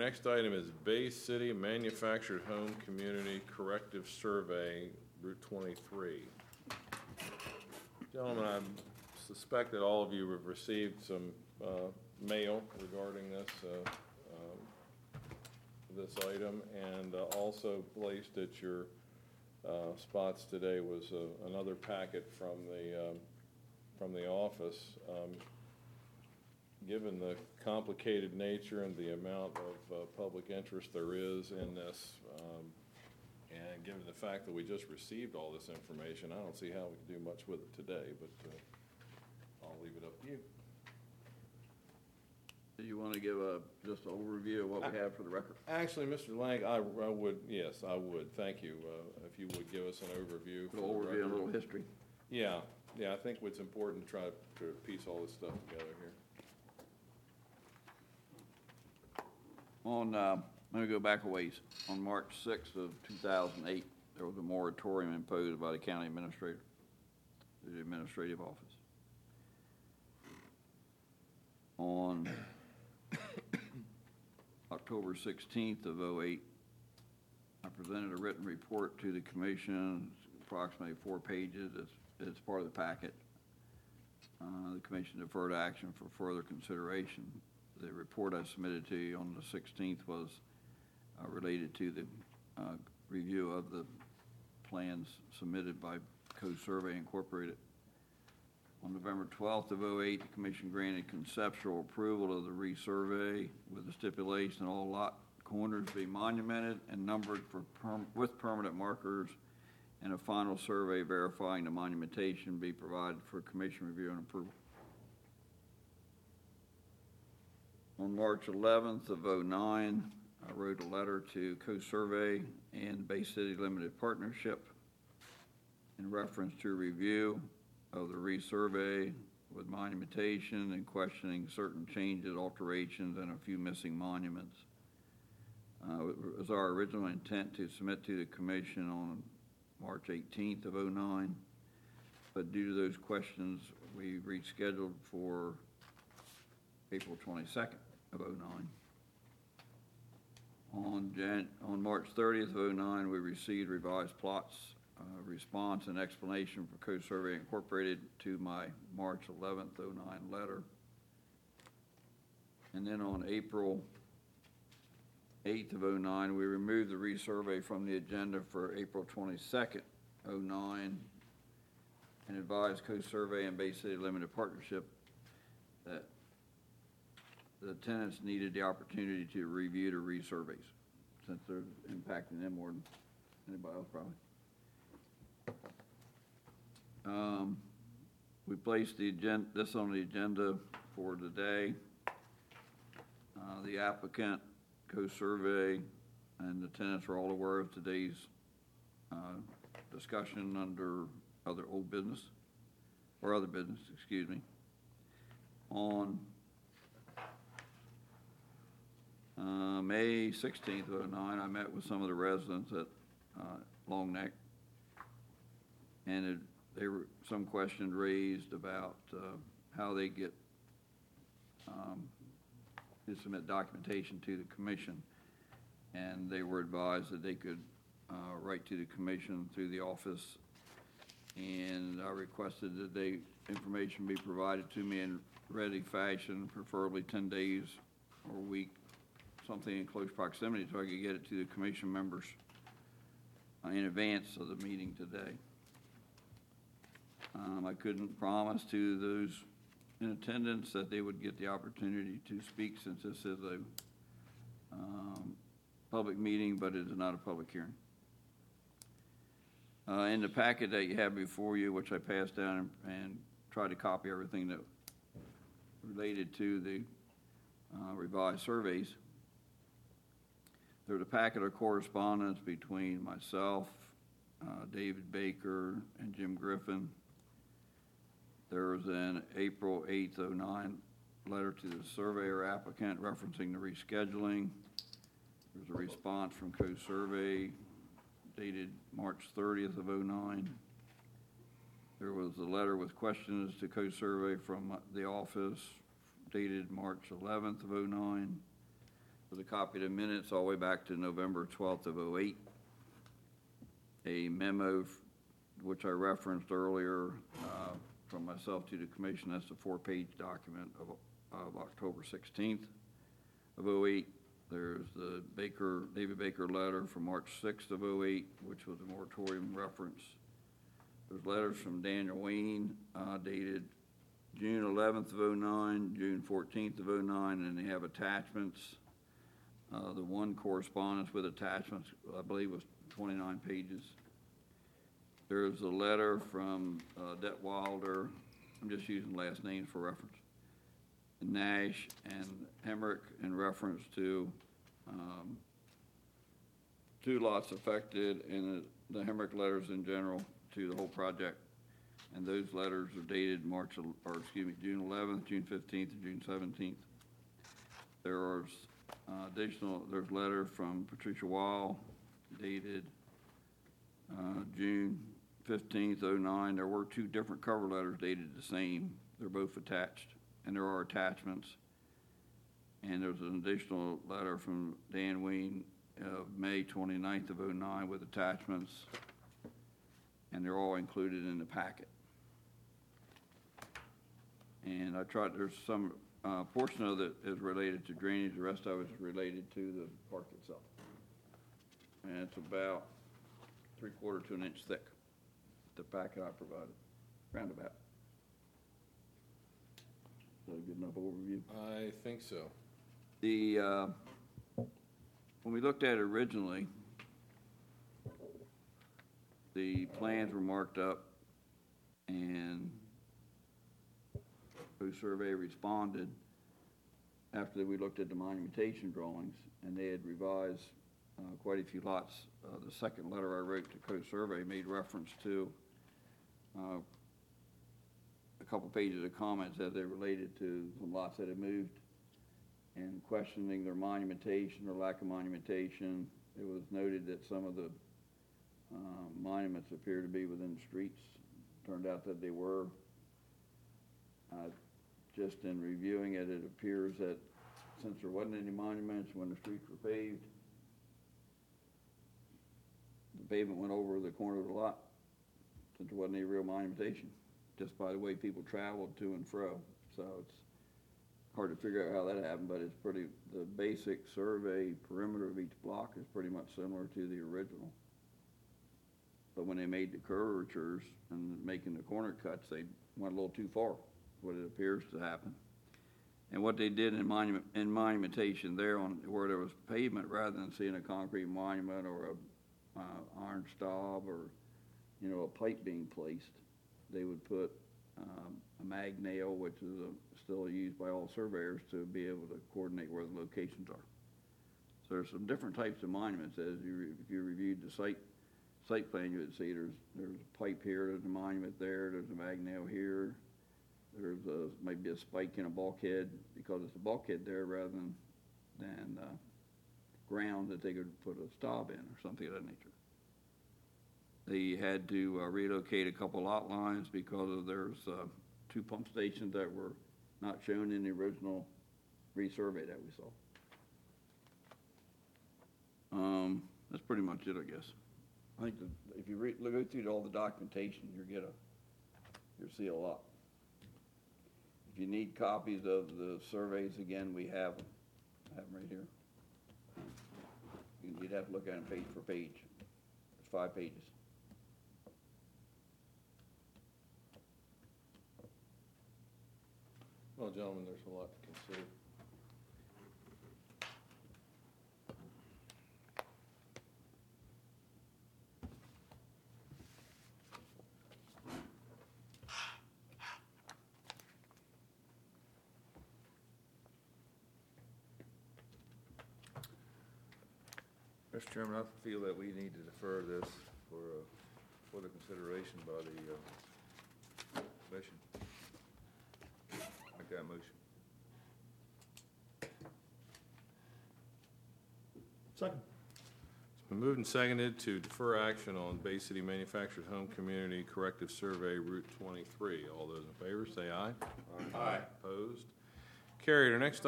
next item is Bay City Manufactured Home Community Corrective Survey, Route 23. Gentlemen, I suspect that all of you have received some mail regarding this item, and also placed at your spots today was another packet from the office. Given the complicated nature and the amount of public interest there is in this, and given the fact that we just received all this information, I don't see how we can do much with it today, but I'll leave it up to you. Do you want to give just an overview of what we have for the record? Actually, Mr. Lang, I would, yes, I would. Thank you. If you would give us an overview. A little overview and a little history. Yeah, I think it's important to try to piece all this stuff together here. Let me go back a ways. On March 6th of 2008, there was a moratorium imposed by the county administrator, the administrative office. On October 16th of 2008, I presented a written report to the commission, approximately 4 pages. It's part of the packet. The commission deferred action for further consideration. The report I submitted to you on the 16th was related to the review of the plans submitted by Co-Survey Incorporated. On November 12th of 2008, the commission granted conceptual approval of the resurvey with the stipulation all lot corners be monumented and numbered with permanent markers, and a final survey verifying the monumentation be provided for commission review and approval. On March 11th of 2009, I wrote a letter to Co-Survey and Bay City Limited Partnership in reference to review of the resurvey with monumentation and questioning certain changes, alterations, and a few missing monuments. It was our original intent to submit to the commission on March 18th of 2009, but due to those questions, we rescheduled for April 22nd of 2009. On March 30th of 2009, we received revised plots, response and explanation for Co-Survey Incorporated to my March 11th 2009 letter. And then on April 8th of 2009, we removed the resurvey from the agenda for April 22nd, 2009, and advised Co-Survey and Bay City Limited Partnership that the tenants needed the opportunity to review the resurveys, since they're impacting them more than anybody else probably. We placed this on the agenda for today. The applicant, Co-Survey, and the tenants are all aware of today's discussion under other business, excuse me. On May 16th of 2009, I met with some of the residents at Long Neck, and there were some questions raised about how they get to submit documentation to the commission, and they were advised that they could write to the commission through the office, and I requested that information be provided to me in ready fashion, preferably 10 days or a week, something in close proximity, so I could get it to the commission members in advance of the meeting today. I couldn't promise to those in attendance that they would get the opportunity to speak, since this is a public meeting, but it is not a public hearing. In the packet that you have before you, which I passed down and tried to copy everything that related to the revised surveys, there's a packet of correspondence between myself, David Baker, and Jim Griffin. There was an April 8th, 2009 letter to the surveyor applicant referencing the rescheduling. There's a response from Co-Survey dated March 30th of 2009. There was a letter with questions to Co-Survey from the office dated March 11th of 2009. was a copy of the minutes all the way back to November 12th of '08. A memo, which I referenced earlier, from myself to the commission. That's a 4-page document of October 16th of '08. There's the David Baker letter from March 6th of '08, which was a moratorium reference. There's letters from Daniel Wayne dated June 11th of '09, June 14th of '09, and they have attachments. The one correspondence with attachments, I believe, was 29 pages. There's a letter from Detwilder, I'm just using last names for reference, Nash and Hemrick in reference to 2 lots affected, and the Hemrick letters in general to the whole project. And those letters are dated June 11th, June 15th, and June 17th. There's there's a letter from Patricia Wall dated June 15th, '09. There were 2 different cover letters dated the same. They're both attached, and there are attachments. And there's an additional letter from Dan Wayne of May 29th of '09 with attachments, and they're all included in the packet. And there's some portion of it is related to drainage, the rest of it is related to the park itself. And it's about 3/4 to an inch thick, the packet I provided, roundabout. Is that a good enough overview? I think so. When we looked at it originally, the plans were marked up, and the survey responded after we looked at the monumentation drawings, and they had revised quite a few lots. The second letter I wrote to Coast Survey made reference to a couple pages of comments as they related to some lots that had moved and questioning their monumentation or lack of monumentation. It was noted that some of the monuments appear to be within the streets. Turned out that they were. Just in reviewing it, it appears that since there wasn't any monuments when the streets were paved, the pavement went over the corner of the lot, since there wasn't any real monumentation, just by the way people traveled to and fro. So it's hard to figure out how that happened, but it's the basic survey perimeter of each block is pretty much similar to the original. But when they made the curvatures and making the corner cuts, they went a little too far, what it appears to happen. And what they did in monumentation there on where there was pavement, rather than seeing a concrete monument or a iron stub or, a pipe being placed, they would put a mag nail, which is still used by all surveyors to be able to coordinate where the locations are. So there's some different types of monuments. If you reviewed the site plan, you would see there's a pipe here, there's a monument there, there's a mag nail here, there's maybe a spike in a bulkhead because it's a bulkhead there rather than ground that they could put a stop in or something of that nature. They had to relocate a couple lot lines because there's 2 pump stations that were not shown in the original resurvey that we saw. That's pretty much it, I guess. I think if you go through all the documentation, you'll see a lot. If you need copies of the surveys, again, we have them. I have them right here. You'd have to look at them page for page. It's 5 pages. Well, gentlemen, there's a lot to consider. Mr. Chairman, I feel that we need to defer this for the consideration by the commission. Make that motion. Second. It's been moved and seconded to defer action on Bay City Manufactured Home Community Corrective Survey Route 23. All those in favor say aye. Aye. Opposed? Carried. Our next